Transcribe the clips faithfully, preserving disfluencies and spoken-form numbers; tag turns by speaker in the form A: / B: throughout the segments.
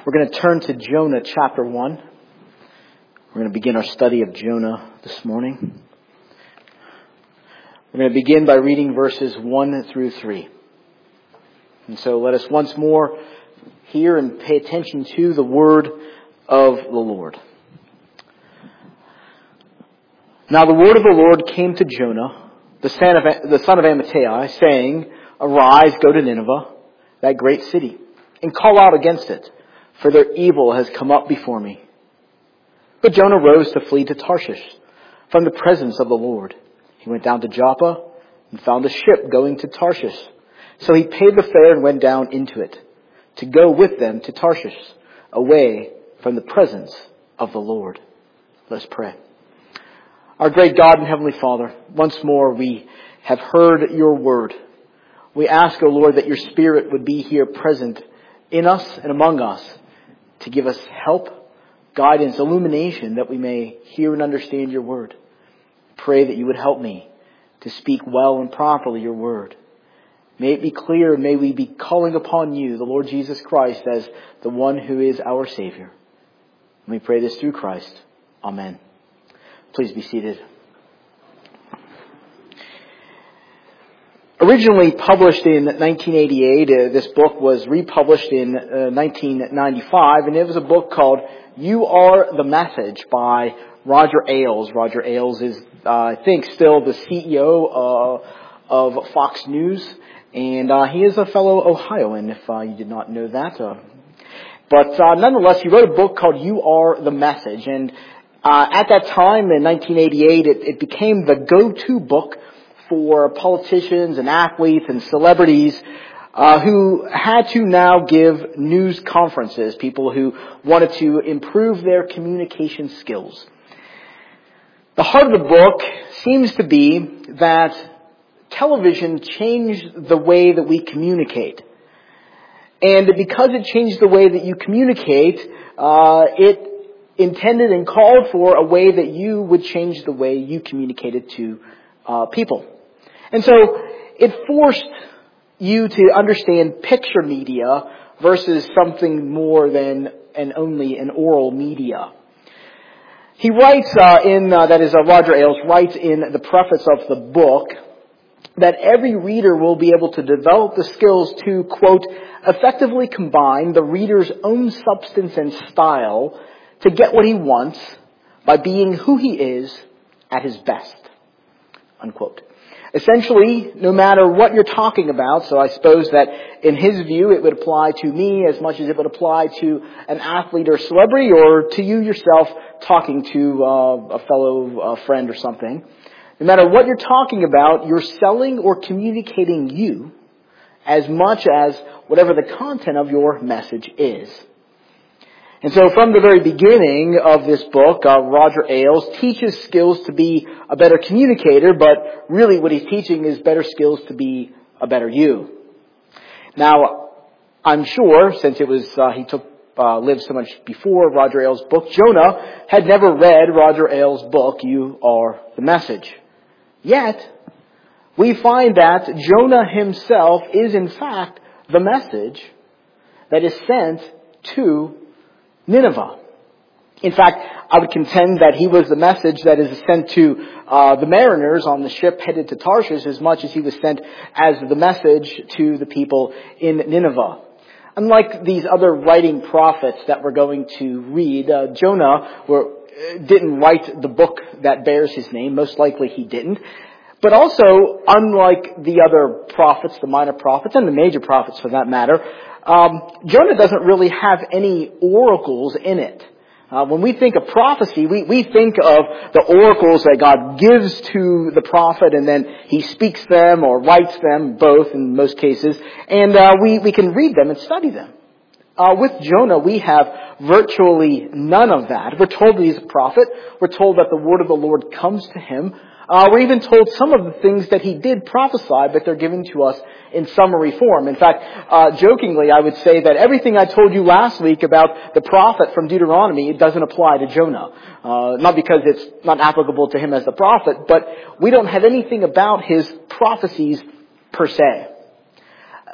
A: We're going to turn to Jonah chapter one. We're going to begin our study of Jonah this morning. We're going to begin by reading verses one through three. And so let us once more hear and pay attention to the word of the Lord. Now the word of the Lord came to Jonah, the son of, the son of Amittai, saying, "Arise, go to Nineveh, that great city, and call out against it, for their evil has come up before me." But Jonah rose to flee to Tarshish from the presence of the Lord. He went down to Joppa and found a ship going to Tarshish. So he paid the fare and went down into it to go with them to Tarshish, away from the presence of the Lord. Let's pray. Our great God and Heavenly Father, once more we have heard your word. We ask, O Lord, that your Spirit would be here present in us and among us to give us help, guidance, illumination, that we may hear and understand your word. Pray that you would help me to speak well and properly your word. May it be clear, may we be calling upon you, the Lord Jesus Christ, as the one who is our Savior. And we pray this through Christ. Amen. Please be seated. Originally published in nineteen eighty-eight, uh, this book was republished in uh, nineteen ninety-five, and it was a book called You Are the Message by Roger Ailes. Roger Ailes is, uh, I think, still the C E O uh, of Fox News, and uh, he is a fellow Ohioan, if uh, you did not know that. Uh, but uh, nonetheless, he wrote a book called You Are the Message, and uh, at that time, in nineteen eighty-eight, it, it became the go-to book for politicians and athletes and celebrities uh, who had to now give news conferences, people who wanted to improve their communication skills. The heart of the book seems to be that television changed the way that we communicate. And because it changed the way that you communicate, uh, it intended and called for a way that you would change the way you communicated to uh, people. And so it forced you to understand picture media versus something more than and only an oral media. He writes uh, in, uh, that is uh, Roger Ailes writes in the preface of the book that every reader will be able to develop the skills to, quote, effectively combine the reader's own substance and style to get what he wants by being who he is at his best, unquote. Essentially, no matter what you're talking about, so I suppose that in his view it would apply to me as much as it would apply to an athlete or celebrity or to you yourself talking to uh, a fellow uh, friend or something. No matter what you're talking about, you're selling or communicating you as much as whatever the content of your message is. And so from the very beginning of this book, uh, Roger Ailes teaches skills to be a better communicator, but really what he's teaching is better skills to be a better you. Now, I'm sure, since it was, uh, he took, uh, lived so much before Roger Ailes' book, Jonah had never read Roger Ailes' book, You Are the Message. Yet, we find that Jonah himself is in fact the message that is sent to Nineveh. In fact, I would contend that he was the message that is sent to uh, the mariners on the ship headed to Tarshish as much as he was sent as the message to the people in Nineveh. Unlike these other writing prophets that we're going to read, uh, Jonah were, didn't write the book that bears his name. Most likely he didn't. But also, unlike the other prophets, the minor prophets, and the major prophets for that matter, Um, Jonah doesn't really have any oracles in it. Uh, when we think of prophecy, we, we think of the oracles that God gives to the prophet and then he speaks them or writes them, both in most cases, and uh, we, we can read them and study them. Uh, with Jonah, we have virtually none of that. We're told that he's a prophet. We're told that the word of the Lord comes to him. Uh, we're even told some of the things that he did prophesy, but they're given to us in summary form. In fact, uh, jokingly, I would say that everything I told you last week about the prophet from Deuteronomy, it doesn't apply to Jonah. Uh, not because it's not applicable to him as the prophet, but we don't have anything about his prophecies per se.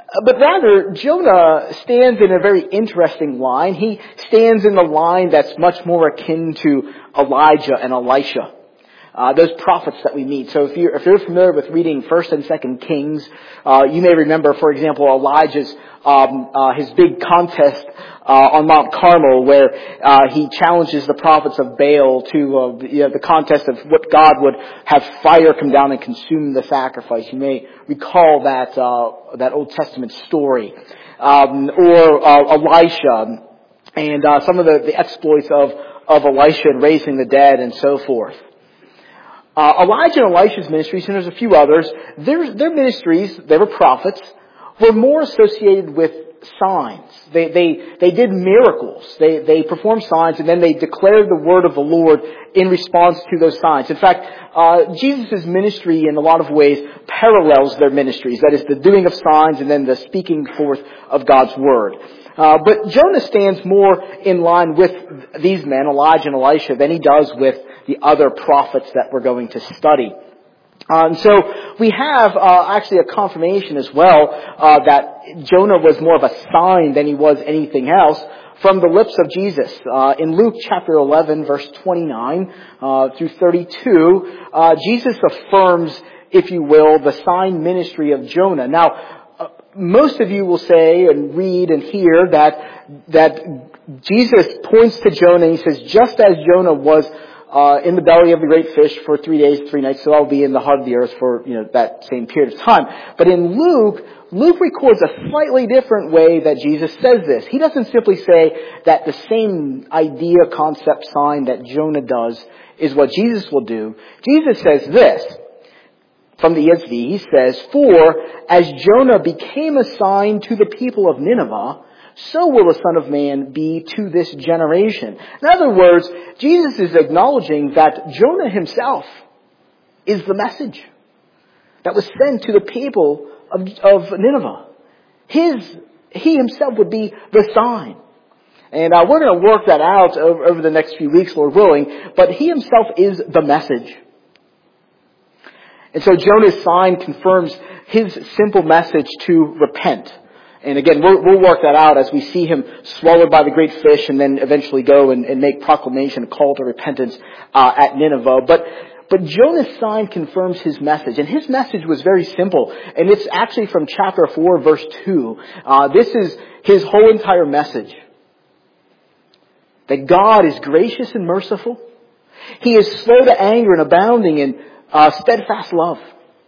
A: But rather, Jonah stands in a very interesting line. He stands in the line that's much more akin to Elijah and Elisha. Uh, those prophets that we meet. So if you're, if you're familiar with reading First and Second Kings, uh, you may remember, for example, Elijah's, um, uh, his big contest, uh, on Mount Carmel where, uh, he challenges the prophets of Baal to, uh, the, you know, the contest of what God would have fire come down and consume the sacrifice. You may recall that, uh, that Old Testament story. Um, or, uh, Elisha and, uh, some of the, the exploits of, of Elisha in raising the dead and so forth. Uh, Elijah and Elisha's ministries, and there's a few others, their, their ministries, they were prophets, were more associated with signs. They, they, they did miracles. They, they performed signs, and then they declared the word of the Lord in response to those signs. In fact, uh, Jesus' ministry in a lot of ways parallels their ministries. That is, the doing of signs and then the speaking forth of God's word. Uh, but Jonah stands more in line with these men, Elijah and Elisha, than he does with the other prophets that we're going to study. Um, so we have uh, actually a confirmation as well uh, that Jonah was more of a sign than he was anything else from the lips of Jesus. Uh, in Luke chapter eleven, verse twenty-nine uh, through thirty-two, uh, Jesus affirms, if you will, the sign ministry of Jonah. Now, uh, most of you will say and read and hear that that Jesus points to Jonah and he says, just as Jonah was Uh, in the belly of the great fish for three days, three nights, so I'll be in the heart of the earth for, you know, that same period of time. But in Luke, Luke records a slightly different way that Jesus says this. He doesn't simply say that the same idea, concept, sign that Jonah does is what Jesus will do. Jesus says this, from the E S V, he says, "For as Jonah became a sign to the people of Nineveh, so will the Son of Man be to this generation." In other words, Jesus is acknowledging that Jonah himself is the message that was sent to the people of, of Nineveh. His, he himself would be the sign. And uh, we're going to work that out over, over the next few weeks, Lord willing, but he himself is the message. And so Jonah's sign confirms his simple message to repent. And again, we'll, we'll work that out as we see him swallowed by the great fish and then eventually go and, and make proclamation, a call to repentance uh, at Nineveh. But but Jonah's sign confirms his message. And his message was very simple. And it's actually from chapter four, verse two. Uh, this is his whole entire message. That God is gracious and merciful. He is slow to anger and abounding in uh, steadfast love.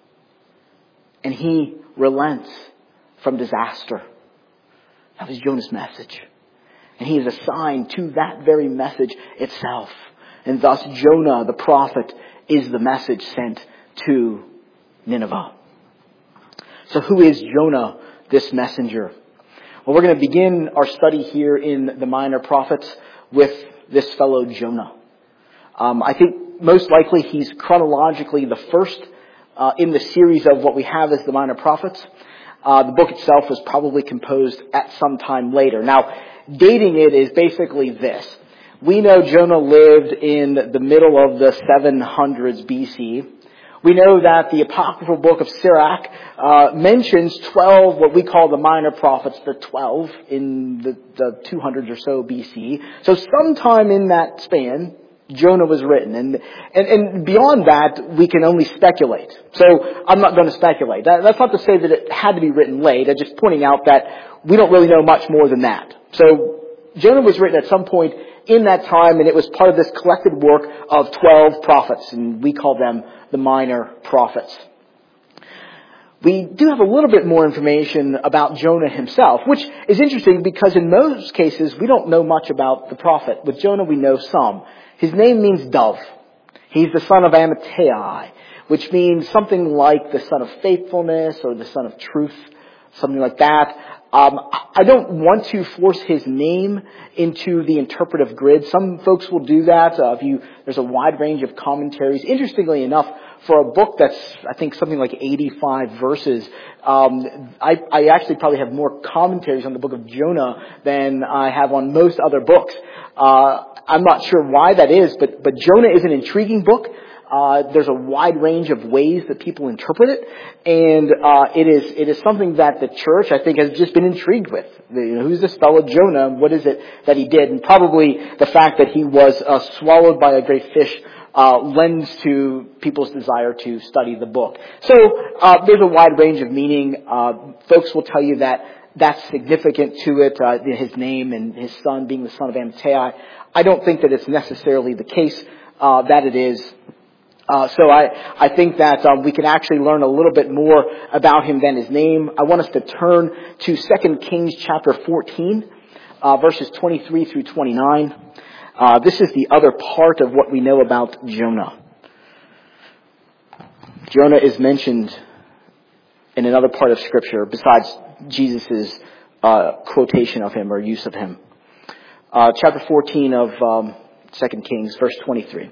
A: And he relents from disaster. That was Jonah's message. And he is assigned to that very message itself. And thus Jonah, the prophet, is the message sent to Nineveh. So who is Jonah, this messenger? Well, we're going to begin our study here in the Minor Prophets with this fellow Jonah. Um, I think most likely he's chronologically the first uh, in the series of what we have as the Minor Prophets. Uh, the book itself was probably composed at some time later. Now, dating it is basically this. We know Jonah lived in the middle of the seven hundreds B C. We know that the apocryphal book of Sirach uh, mentions twelve, what we call the minor prophets, the twelve in the, the two hundreds or so B C. So sometime in that span, Jonah was written. And, and, and beyond that, we can only speculate. So I'm not going to speculate. That, that's not to say that it had to be written late. I'm just pointing out that we don't really know much more than that. So Jonah was written at some point in that time, and it was part of this collected work of twelve prophets, and we call them the minor prophets. We do have a little bit more information about Jonah himself, which is interesting because in most cases we don't know much about the prophet. With Jonah we know some. His name means dove. He's the son of Amittai, which means something like the son of faithfulness or the son of truth, something like that. Um, I don't want to force his name into the interpretive grid. Some folks will do that. Uh, if you, there's a wide range of commentaries. Interestingly enough, for a book that's, I think, something like eighty-five verses, um, I, I actually probably have more commentaries on the book of Jonah than I have on most other books. Uh, I'm not sure why that is, but, but Jonah is an intriguing book. Uh, there's a wide range of ways that people interpret it, and uh, it is it is something that the church, I think, has just been intrigued with. The, you know, who's this fellow Jonah? What is it that he did? And probably the fact that he was uh, swallowed by a great fish uh, lends to people's desire to study the book. So uh, there's a wide range of meaning. Uh, folks will tell you that that's significant to it, uh, his name and his son being the son of Amittai. I don't think that it's necessarily the case uh, that it is. Uh, so I, I think that um, we can actually learn a little bit more about him than his name. I want us to turn to Second Kings chapter fourteen, uh, verses twenty-three through twenty-nine. Uh, this is the other part of what we know about Jonah. Jonah is mentioned in another part of Scripture besides Jesus' uh, quotation of him or use of him. Uh, chapter fourteen of um, Second Kings, verse twenty-three.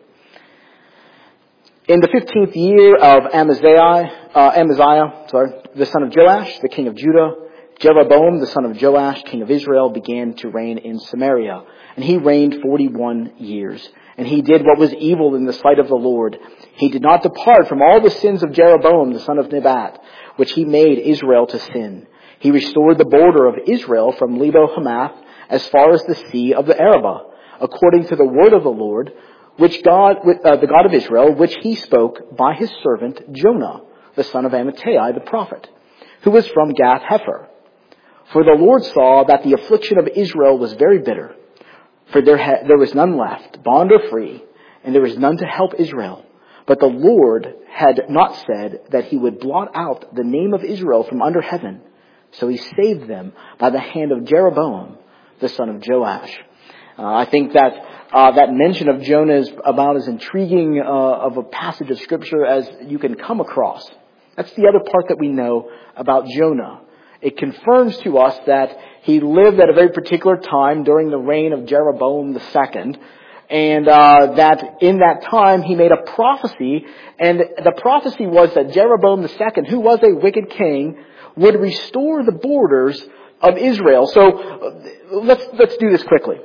A: In the fifteenth year of Amaziah, uh, Amaziah, sorry, the son of Joash, the king of Judah, Jeroboam, the son of Joash, king of Israel, began to reign in Samaria. And he reigned forty-one years. And he did what was evil in the sight of the Lord. He did not depart from all the sins of Jeroboam, the son of Nebat, which he made Israel to sin. He restored the border of Israel from Lebo Hamath as far as the sea of the Arabah, according to the word of the Lord, which God, uh, the God of Israel, which he spoke by his servant Jonah, the son of Amittai, the prophet, who was from Gath Hepher. For the Lord saw that the affliction of Israel was very bitter, for there, ha- there was none left, bond or free, and there was none to help Israel. But the Lord had not said that he would blot out the name of Israel from under heaven. So he saved them by the hand of Jeroboam, the son of Joash. Uh, I think that uh, that mention of Jonah is about as intriguing uh, of a passage of Scripture as you can come across. That's the other part that we know about Jonah. It confirms to us that he lived at a very particular time during the reign of Jeroboam the second, and uh, that in that time he made a prophecy, and the prophecy was that Jeroboam the second, who was a wicked king, would restore the borders of Israel. So uh, let's let's do this quickly.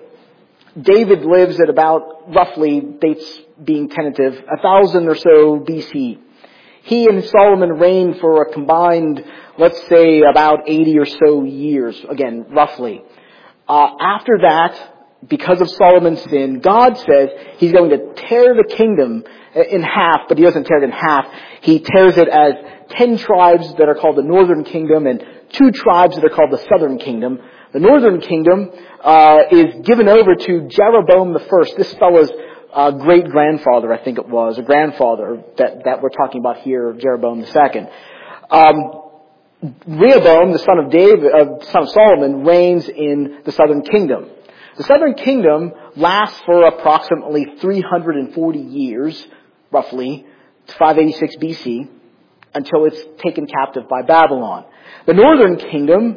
A: David lives at about, roughly, dates being tentative, a thousand or so B C. He and Solomon reigned for a combined, let's say, about eighty or so years, again, roughly. Uh, after that, because of Solomon's sin, God says he's going to tear the kingdom in half, but he doesn't tear it in half. He tears it as ten tribes that are called the northern kingdom and two tribes that are called the southern kingdom. The northern kingdom uh, is given over to Jeroboam the first. This fellow's uh, great-grandfather, I think it was, or grandfather that, that we're talking about here, Jeroboam the second. Um, Rehoboam, the son of David, uh, son of Solomon, reigns in the southern kingdom. The southern kingdom lasts for approximately three hundred forty years, roughly, to five eighty-six B C, until it's taken captive by Babylon. The northern kingdom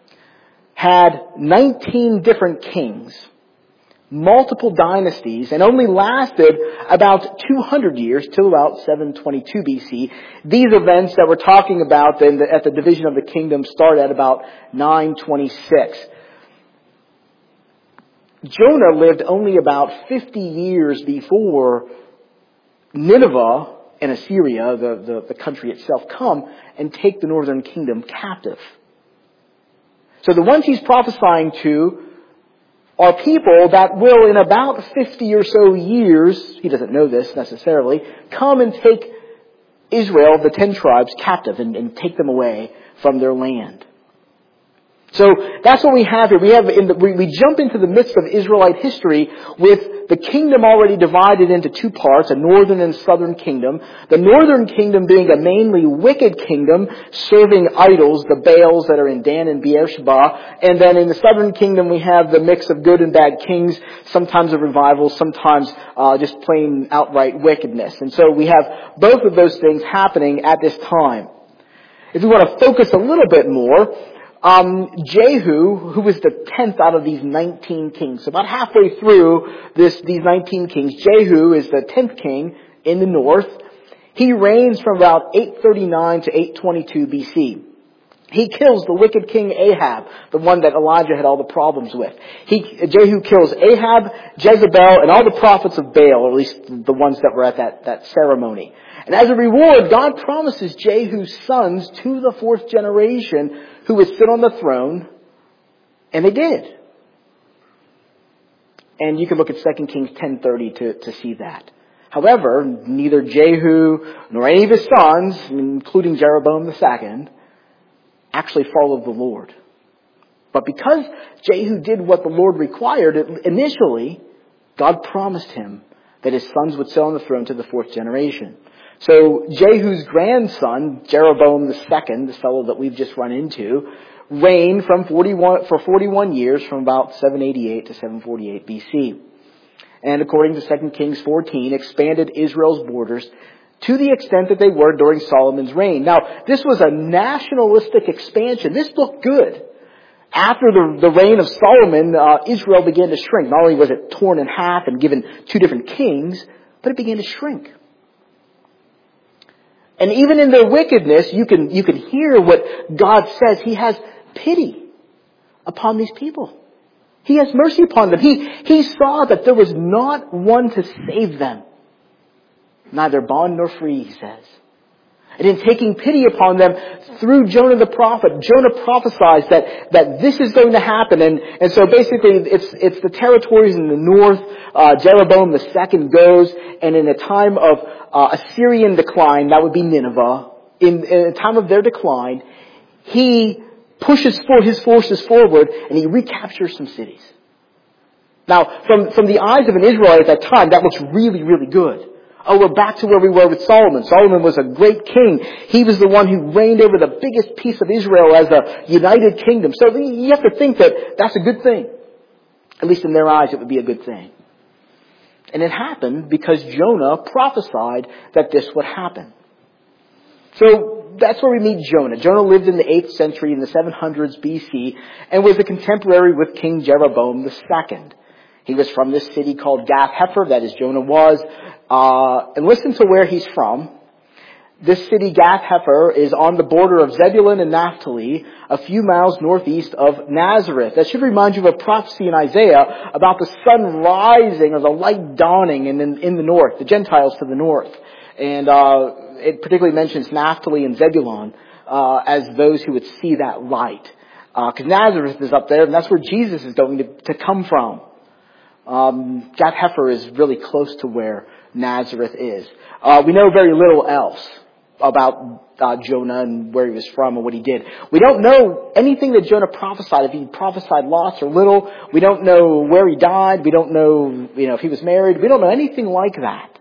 A: had nineteen different kings, multiple dynasties, and only lasted about two hundred years, till about seven twenty-two B C. These events that we're talking about in the, at the division of the kingdom start at about nine twenty-six. Jonah lived only about fifty years before Nineveh and Assyria, the, the, the country itself, come and take the northern kingdom captive. So the ones he's prophesying to are people that will, in about fifty or so years, he doesn't know this necessarily, come and take Israel, the ten tribes, captive and, and take them away from their land. So that's what we have here. We have in the, we, we jump into the midst of Israelite history with the kingdom already divided into two parts, a northern and southern kingdom. The northern kingdom being a mainly wicked kingdom, serving idols, the Baals that are in Dan and Beersheba. And then in the southern kingdom we have the mix of good and bad kings, sometimes a revival, sometimes uh, just plain outright wickedness. And so we have both of those things happening at this time. If we want to focus a little bit more, Um, Jehu, who was the tenth out of these nineteen kings. So about halfway through this, these nineteen kings, Jehu is the tenth king in the north. He reigns from about eight thirty-nine to eight twenty-two B C. He kills the wicked king Ahab, the one that Elijah had all the problems with. He, Jehu kills Ahab, Jezebel, and all the prophets of Baal, or at least the ones that were at that, that ceremony. And as a reward, God promises Jehu's sons to the fourth generation who would sit on the throne, and they did. And you can look at Second Kings ten thirty to, to see that. However, neither Jehu nor any of his sons, including Jeroboam the second, actually followed the Lord. But because Jehu did what the Lord required, initially, God promised him that his sons would sit on the throne to the fourth generation. So Jehu's grandson, Jeroboam the second, this fellow that we've just run into, reigned from forty-one for forty-one years, from about seven eighty-eight to seven forty-eight B C. And according to Second Kings fourteen, expanded Israel's borders to the extent that they were during Solomon's reign. Now, this was a nationalistic expansion. This looked good. After the, the reign of Solomon, uh, Israel began to shrink. Not only was it torn in half and given two different kings, but it began to shrink. And even in their wickedness, you can, you can hear what God says. He has pity upon these people. He has mercy upon them. He, he saw that there was not one to save them. Neither bond nor free, he says. And in taking pity upon them through Jonah the prophet, Jonah prophesies that, that this is going to happen. And, and so basically it's, it's the territories in the north. Uh, Jeroboam the second goes, and in a time of uh, Assyrian decline, that would be Nineveh, in, in a time of their decline, he pushes for his forces forward and he recaptures some cities. Now, from, from the eyes of an Israelite at that time, that looks really, really good. Oh, we're back to where we were with Solomon. Solomon was a great king. He was the one who reigned over the biggest piece of Israel as a united kingdom. So you have to think that that's a good thing. At least in their eyes, it would be a good thing. And it happened because Jonah prophesied that this would happen. So that's where we meet Jonah. Jonah lived in the eighth century, in the seven hundreds B C, and was a contemporary with King Jeroboam the second. He was from this city called Gath-Hepher, that is, Jonah was. Uh, and listen to where he's from. This city, Gath-Hepher, is on the border of Zebulun and Naphtali, a few miles northeast of Nazareth. That should remind you of a prophecy in Isaiah about the sun rising or the light dawning in, in, in the north, the Gentiles to the north. And uh, it particularly mentions Naphtali and Zebulun uh, as those who would see that light. Because uh, Nazareth is up there, and that's where Jesus is going to, to come from. Um, Gath-Hepher is really close to where Nazareth is. Uh, we know very little else about uh, Jonah and where he was from and what he did. We don't know anything that Jonah prophesied, if he prophesied lots or little. We don't know where he died. We don't know, you know, if he was married. We don't know anything like that.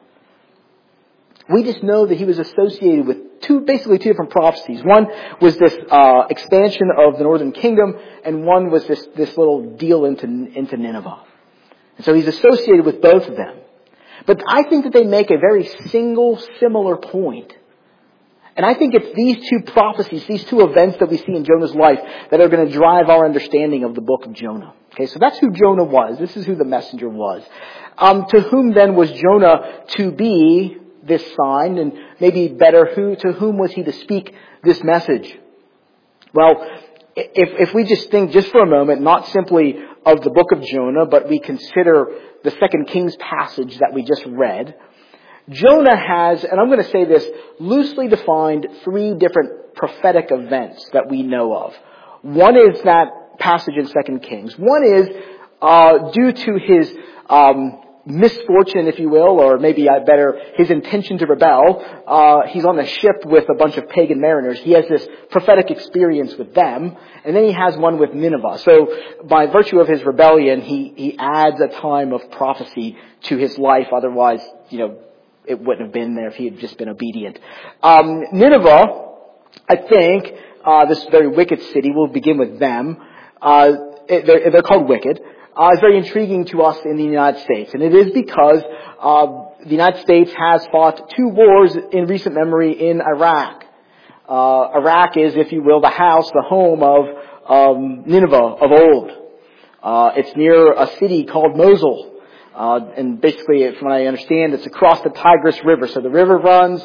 A: We just know that he was associated with two, basically two different prophecies. One was this uh, expansion of the northern kingdom, and one was this, this little deal into, into Nineveh. And so he's associated with both of them. But I think that they make a very single, similar point. And I think it's these two prophecies, these two events that we see in Jonah's life that are going to drive our understanding of the book of Jonah. Okay, so that's who Jonah was. This is who the messenger was. Um, to whom then was Jonah to be this sign? And maybe better, who to whom was he to speak this message? Well, if, if we just think just for a moment, not simply of the book of Jonah, but we consider the Second Kings passage that we just read, Jonah has, and I'm going to say this, loosely defined three different prophetic events that we know of. One is that passage in Second Kings. One is uh, due to his um, misfortune, if you will, or maybe I better, his intention to rebel. Uh, he's on a ship with a bunch of pagan mariners. He has this prophetic experience with them. And then he has one with Nineveh. So by virtue of his rebellion, he, he adds a time of prophecy to his life. Otherwise, you know, it wouldn't have been there if he had just been obedient. Um, Nineveh, I think, uh, this very wicked city, we'll begin with them. Uh, it, they're, they're called wicked. Uh, it's very intriguing to us in the United States. And it is because uh, the United States has fought two wars in recent memory in Iraq. Uh, Iraq is, if you will, the house, the home of um, Nineveh of old. Uh, it's near a city called Mosul. Uh, and basically, from what I understand, it's across the Tigris River. So the river runs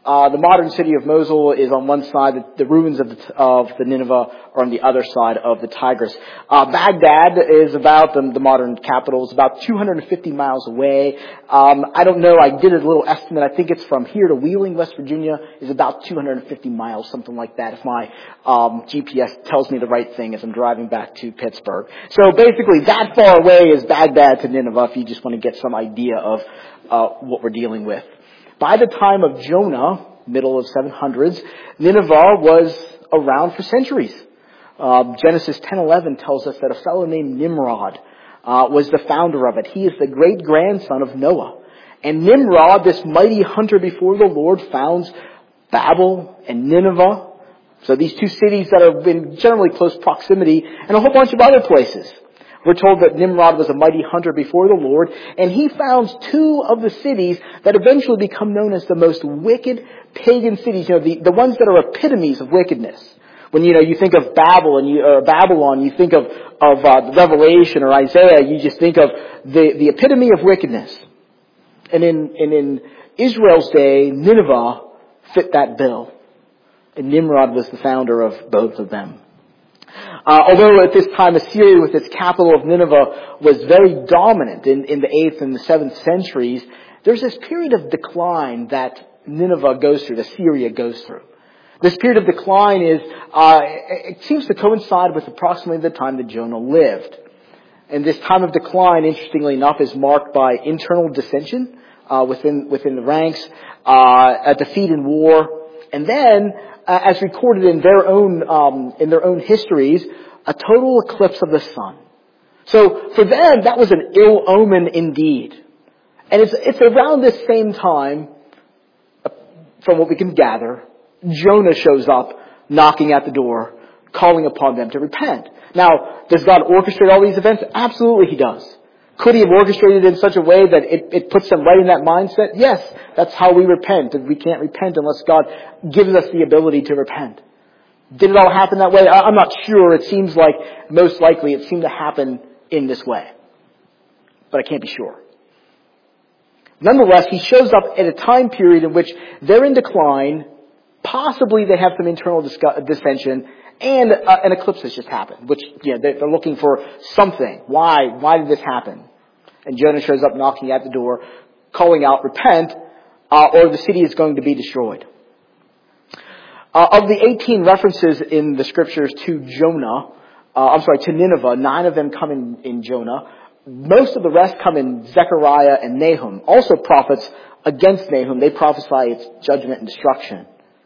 A: Uh, the modern city of Mosul is on one side. The, the ruins of the, of the Nineveh are on the other side of the Tigris. Uh, Baghdad is about, the, the modern capital, is about two hundred fifty miles away. Um, I don't know. I did a little estimate. I think it's from here to Wheeling, West Virginia, is about two hundred fifty miles, something like that, if my um, G P S tells me the right thing as I'm driving back to Pittsburgh. So basically, that far away is Baghdad to Nineveh, if you just want to get some idea of uh, what we're dealing with. By the time of Jonah, middle of seven hundreds, Nineveh was around for centuries. Uh, Genesis ten eleven tells us that a fellow named Nimrod uh, was the founder of it. He is the great-grandson of Noah. And Nimrod, this mighty hunter before the Lord, founds Babel and Nineveh. So these two cities that are in generally close proximity, and a whole bunch of other places. We're told that Nimrod was a mighty hunter before the Lord, and he founds two of the cities that eventually become known as the most wicked pagan cities, you know, the, the ones that are epitomes of wickedness. When, you know, you think of Babel and you, or Babylon, you think of, of uh, Revelation or Isaiah, you just think of the, the epitome of wickedness. And in, and in Israel's day, Nineveh fit that bill. And Nimrod was the founder of both of them. Uh, although at this time Assyria, with its capital of Nineveh, was very dominant in, in the eighth and the seventh centuries, there's this period of decline that Nineveh goes through, that Assyria goes through. This period of decline is, uh, it seems to coincide with approximately the time that Jonah lived. And this time of decline, interestingly enough, is marked by internal dissension uh, within within the ranks, uh, a defeat in war, and then, Uh, as recorded in their own um, in their own histories, a total eclipse of the sun. So for them, that was an ill omen indeed. And it's it's around this same time, uh, from what we can gather, Jonah shows up, knocking at the door, calling upon them to repent. Now, does God orchestrate all these events? Absolutely, He does. Could He have orchestrated it in such a way that it, it puts them right in that mindset? Yes, that's how we repent. We can't repent unless God gives us the ability to repent. Did it all happen that way? I'm not sure. It seems like most likely it seemed to happen in this way. But I can't be sure. Nonetheless, He shows up at a time period in which they're in decline. Possibly they have some internal dissension. And uh, an eclipse has just happened, which, you know, they're, they're looking for something. Why? Why did this happen? And Jonah shows up knocking at the door, calling out, repent, uh, or the city is going to be destroyed. Uh, of the eighteen references in the scriptures to Jonah, uh, I'm sorry, to Nineveh, nine of them come in, in Jonah. Most of the rest come in Zechariah and Nahum, also prophets against Nahum. They prophesy its judgment and destruction.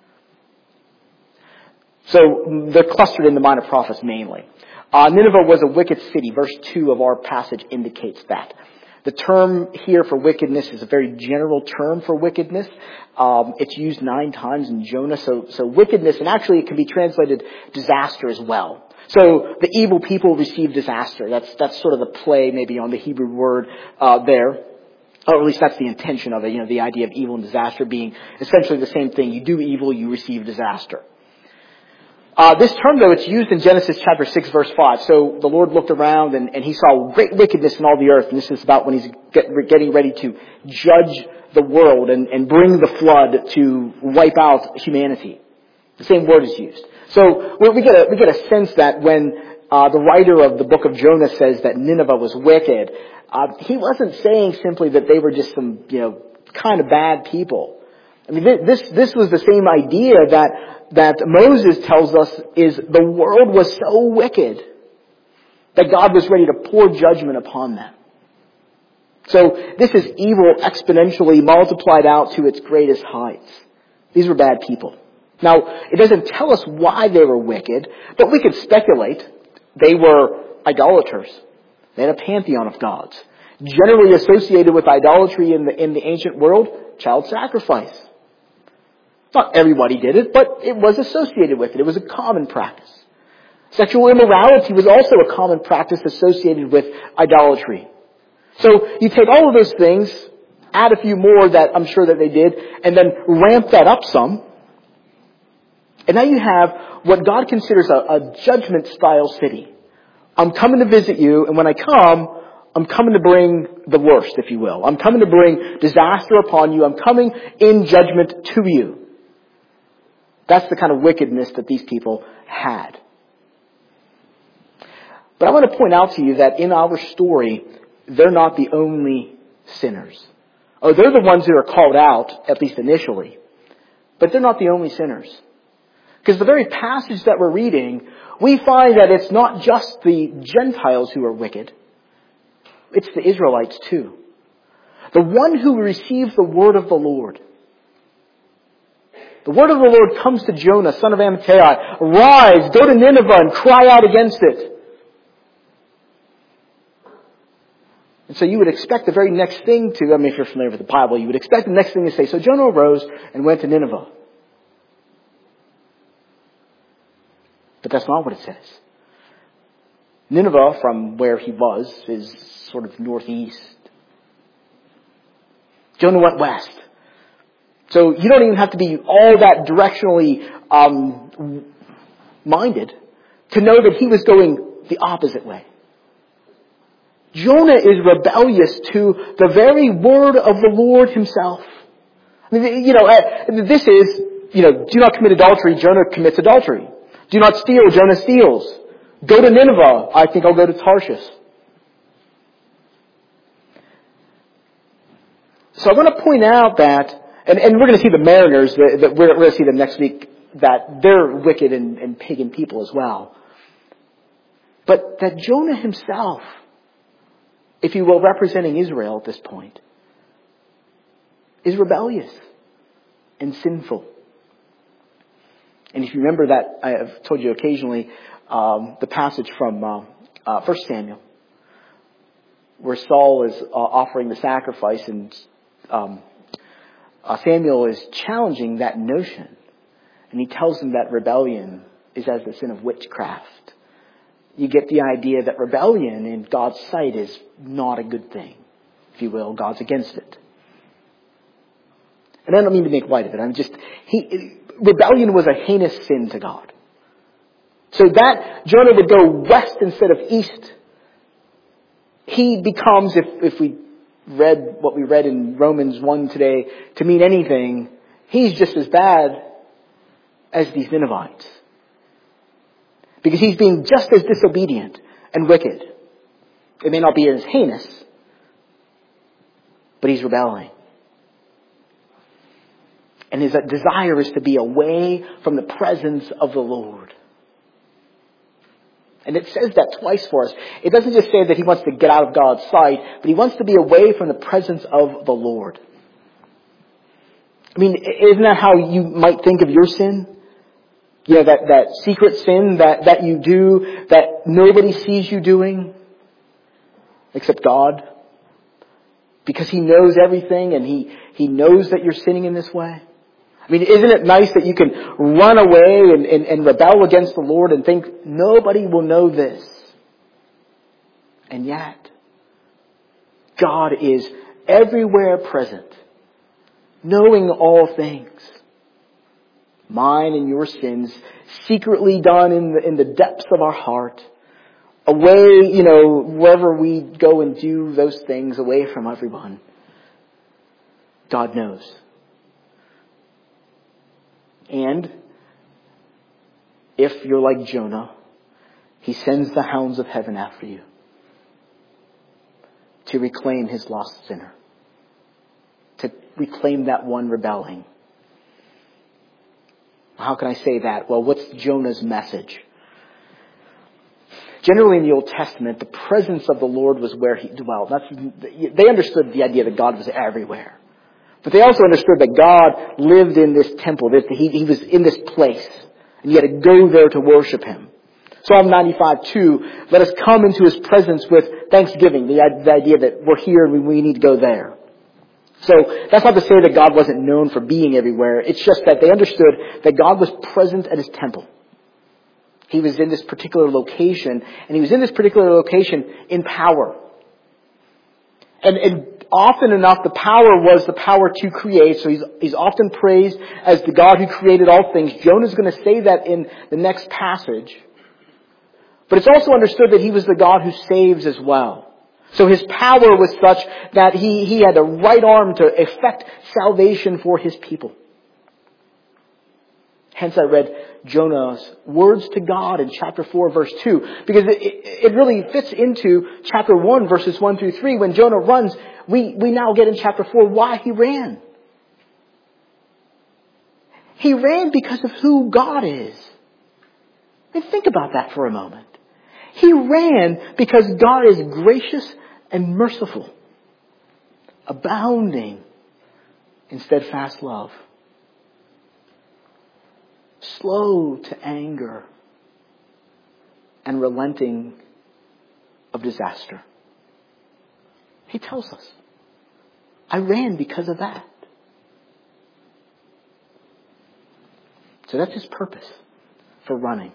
A: So they're clustered in the minor prophets mainly. Uh, Nineveh was a wicked city. Verse two of our passage indicates that. The term here for wickedness is a very general term for wickedness. Um, it's used nine times in Jonah. So, so wickedness, and actually it can be translated disaster as well. So the evil people receive disaster. That's that's sort of the play maybe on the Hebrew word uh, there. Or at least that's the intention of it. You know, the idea of evil and disaster being essentially the same thing. You do evil, you receive disaster. Uh, this term, though, it's used in Genesis chapter six, verse five. So the Lord looked around and, and He saw great wickedness in all the earth. And this is about when He's get, getting ready to judge the world and, and bring the flood to wipe out humanity. The same word is used. So we, we get a we get a sense that when uh, the writer of the book of Jonah says that Nineveh was wicked, uh, he wasn't saying simply that they were just some, you know, kind of bad people. I mean, this this was the same idea that that Moses tells us is the world was so wicked that God was ready to pour judgment upon them. So this is evil exponentially multiplied out to its greatest heights. These were bad people. Now, it doesn't tell us why they were wicked, but we could speculate. They were idolaters. They had a pantheon of gods. Generally associated with idolatry in the in the ancient world, child sacrifice. Not everybody did it, but it was associated with it. It was a common practice. Sexual immorality was also a common practice associated with idolatry. So you take all of those things, add a few more that I'm sure that they did, and then ramp that up some. And now you have what God considers a, a judgment-style city. I'm coming to visit you, and when I come, I'm coming to bring the worst, if you will. I'm coming to bring disaster upon you. I'm coming in judgment to you. That's the kind of wickedness that these people had. But I want to point out to you that in our story, they're not the only sinners. Oh, they're the ones who are called out, at least initially. But they're not the only sinners. Because the very passage that we're reading, we find that it's not just the Gentiles who are wicked. It's the Israelites too. The one who receives the word of the Lord. The word of the Lord comes to Jonah, son of Amittai. Arise, go to Nineveh and cry out against it. And so you would expect the very next thing to, I mean, if you're familiar with the Bible, you would expect the next thing to say, so Jonah arose and went to Nineveh. But that's not what it says. Nineveh, from where he was, is sort of northeast. Jonah went west. So you don't even have to be all that directionally um, minded to know that he was going the opposite way. Jonah is rebellious to the very word of the Lord himself. I mean, you know, this is, you know, do not commit adultery, Jonah commits adultery. Do not steal, Jonah steals. Go to Nineveh, I think I'll go to Tarshish. So I want to point out that, and, and we're going to see the mariners, that, that we're, we're going to see them next week, that they're wicked and, and pagan people as well. But that Jonah himself, if you will, representing Israel at this point, is rebellious and sinful. And if you remember that, I have told you occasionally, um, the passage from uh, uh, First Samuel, where Saul is uh, offering the sacrifice, and um, uh, Samuel is challenging that notion. And he tells him that rebellion is as the sin of witchcraft. You get the idea that rebellion in God's sight is not a good thing. If you will, God's against it. And I don't mean to make light of it. I'm just, he, rebellion was a heinous sin to God. So that Jonah would go west instead of east. He becomes, if, if we read what we read in Romans one today, to mean anything, he's just as bad as these Ninevites. Because he's being just as disobedient and wicked. It may not be as heinous, but he's rebelling. And his desire is to be away from the presence of the Lord. And it says that twice for us. It doesn't just say that he wants to get out of God's sight, but he wants to be away from the presence of the Lord. I mean, isn't that how you might think of your sin? You know, that, that secret sin that, that you do, that nobody sees you doing, except God. Because he knows everything, and he, he knows that you're sinning in this way. I mean, isn't it nice that you can run away and, and, and rebel against the Lord and think, nobody will know this? And yet, God is everywhere present, knowing all things. Mine and your sins, secretly done in the, in the depths of our heart, away, you know, wherever we go and do those things, away from everyone. God knows. And if you're like Jonah, he sends the hounds of heaven after you to reclaim his lost sinner, to reclaim that one rebelling. How can I say that? Well, what's Jonah's message? Generally in the Old Testament, the presence of the Lord was where he dwelt. That's, they understood the idea that God was everywhere. But they also understood that God lived in this temple, that he, he was in this place. And you had to go there to worship him. Psalm ninety-five two, let us come into his presence with thanksgiving. The, the idea that we're here and we, we need to go there. So that's not to say that God wasn't known for being everywhere. It's just that they understood that God was present at his temple. He was in this particular location, and he was in this particular location in power. And, and often enough, the power was the power to create. So he's, he's often praised as the God who created all things. Jonah's going to say that in the next passage. But it's also understood that he was the God who saves as well. So his power was such that he, he had a right arm to effect salvation for his people. Hence I read Jonah's words to God in chapter four, verse two, because it, it really fits into chapter one, verses one through three. When Jonah runs, we, we now get in chapter four why he ran. He ran because of who God is. I mean, think about that for a moment. He ran because God is gracious and merciful, abounding in steadfast love, slow to anger, and relenting of disaster. He tells us, I ran because of that. So that's his purpose for running.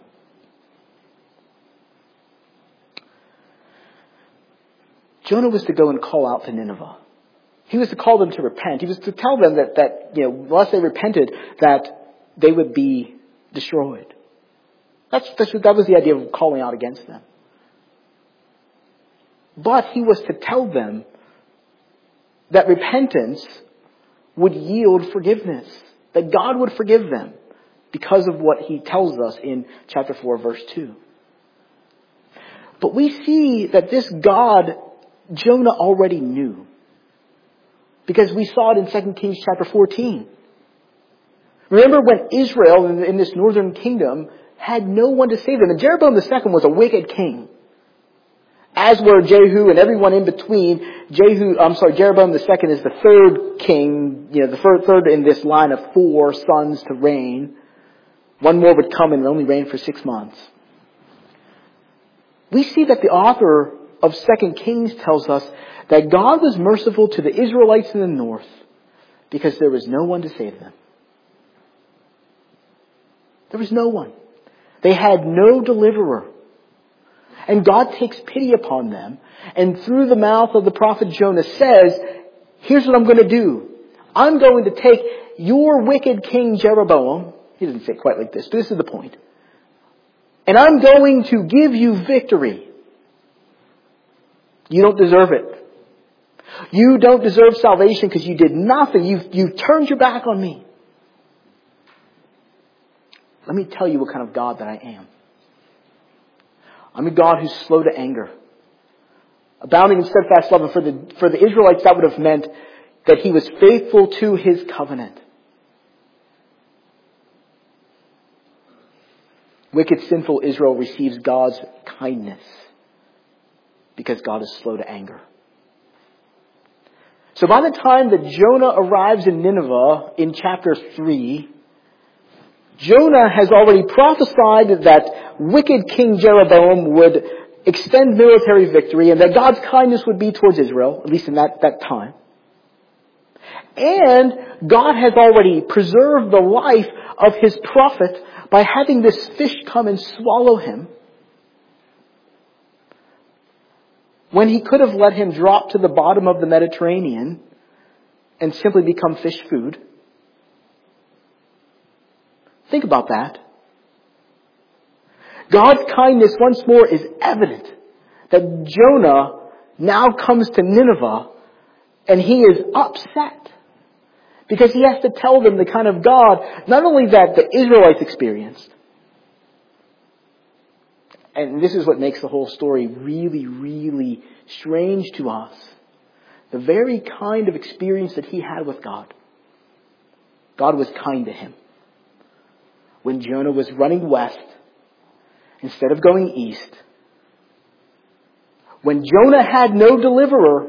A: Jonah was to go and call out to Nineveh. He was to call them to repent. He was to tell them that, that you know, unless they repented, that they would be destroyed. That's, that's that was the idea of calling out against them. But he was to tell them that repentance would yield forgiveness, that God would forgive them because of what he tells us in chapter four, verse two. But we see that this God, Jonah already knew, because we saw it in Second Kings chapter fourteen. Remember when Israel in, in this northern kingdom had no one to save them. And Jeroboam the second was a wicked king, as were Jehu and everyone in between. Jehu, I'm sorry, Jeroboam the second is the third king, you know, the third, third in this line of four sons to reign. One more would come and only reign for six months. We see that the author of Second Kings tells us that God was merciful to the Israelites in the north because there was no one to save them. There was no one. They had no deliverer. And God takes pity upon them, and through the mouth of the prophet Jonah says, here's what I'm going to do. I'm going to take your wicked king Jeroboam. He doesn't say it quite like this, but this is the point. And I'm going to give you victory. You don't deserve it. You don't deserve salvation because you did nothing. You you turned your back on me. Let me tell you what kind of God that I am. I'm a God who's slow to anger, abounding in steadfast love. And for the, for the Israelites, that would have meant that he was faithful to his covenant. Wicked, sinful Israel receives God's kindness because God is slow to anger. So by the time that Jonah arrives in Nineveh in chapter three, Jonah has already prophesied that wicked King Jeroboam would extend military victory and that God's kindness would be towards Israel, at least in that, that time. And God has already preserved the life of his prophet by having this fish come and swallow him, when he could have let him drop to the bottom of the Mediterranean and simply become fish food. Think about that. God's kindness once more is evident that Jonah now comes to Nineveh and he is upset because he has to tell them the kind of God not only that the Israelites experienced, and this is what makes the whole story really, really strange to us, the very kind of experience that he had with God. God was kind to him. When Jonah was running west instead of going east, when Jonah had no deliverer,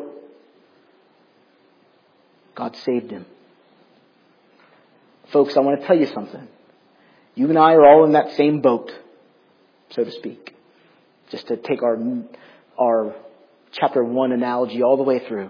A: God saved him. Folks, I want to tell you something. You and I are all in that same boat, so to speak. Just to take our, our chapter one analogy all the way through.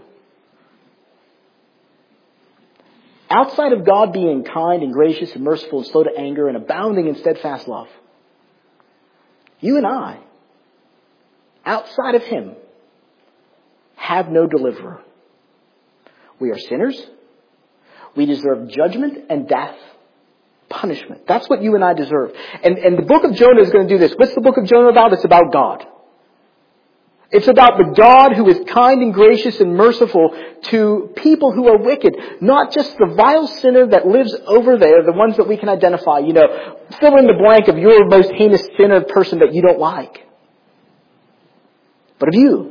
A: Outside of God being kind and gracious and merciful and slow to anger and abounding in steadfast love, you and I, outside of him, have no deliverer. We are sinners. We deserve judgment and death, punishment. That's what you and I deserve. And, and the book of Jonah is going to do this. What's the book of Jonah about? It's about God. It's about the God who is kind and gracious and merciful to people who are wicked. Not just the vile sinner that lives over there, the ones that we can identify. You know, fill in the blank of your most heinous sinner person that you don't like. But of you.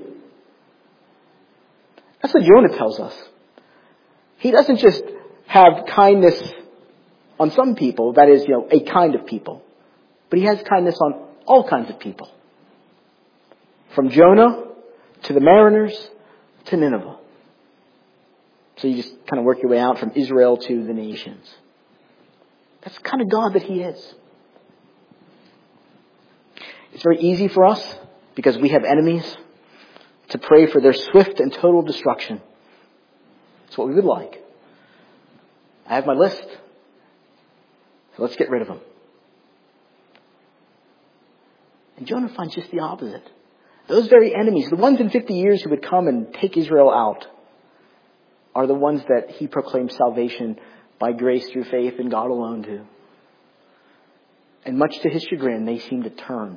A: That's what Jonah tells us. He doesn't just have kindness on some people, that is, you know, a kind of people. But he has kindness on all kinds of people. From Jonah to the mariners to Nineveh. So you just kind of work your way out from Israel to the nations. That's the kind of God that he is. It's very easy for us, because we have enemies, to pray for their swift and total destruction. It's what we would like. I have my list. So let's get rid of them. And Jonah finds just the opposite. Those very enemies, the ones in fifty years who would come and take Israel out, are the ones that he proclaims salvation by grace through faith in God alone to. And much to his chagrin, they seem to turn.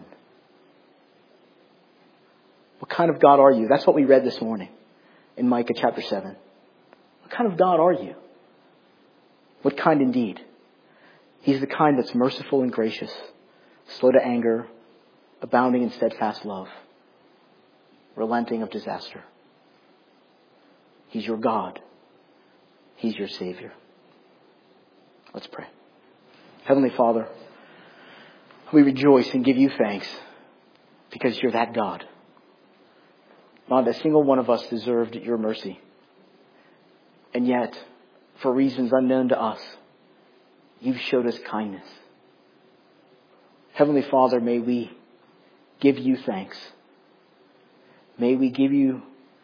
A: What kind of God are you? That's what we read this morning in Micah chapter seven. What kind of God are you? What kind indeed? He's the kind that's merciful and gracious, slow to anger, abounding in steadfast love, relenting of disaster. He's your God. He's your Savior. Let's pray. Heavenly Father, we rejoice and give you thanks because you're that God. Not a single one of us deserved your mercy. And yet, for reasons unknown to us, you've showed us kindness. Heavenly Father, may we give you thanks. May we give you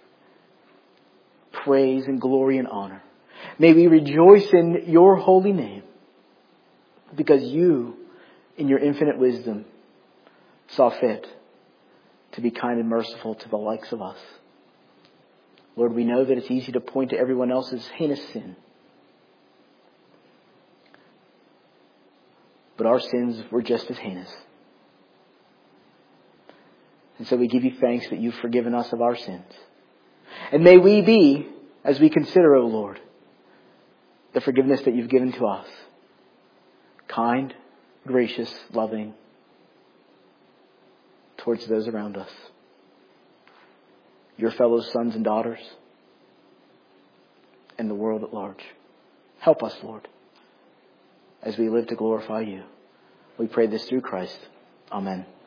A: praise and glory and honor. May we rejoice in your holy name, because you, in your infinite wisdom, saw fit to be kind and merciful to the likes of us. Lord, we know that it's easy to point to everyone else's heinous sin. But our sins were just as heinous. And so we give you thanks that you've forgiven us of our sins. And may we be, as we consider, O Lord, the forgiveness that you've given to us. Kind, gracious, loving towards those around us. Your fellow sons and daughters. And the world at large. Help us, Lord, as we live to glorify you. We pray this through Christ. Amen.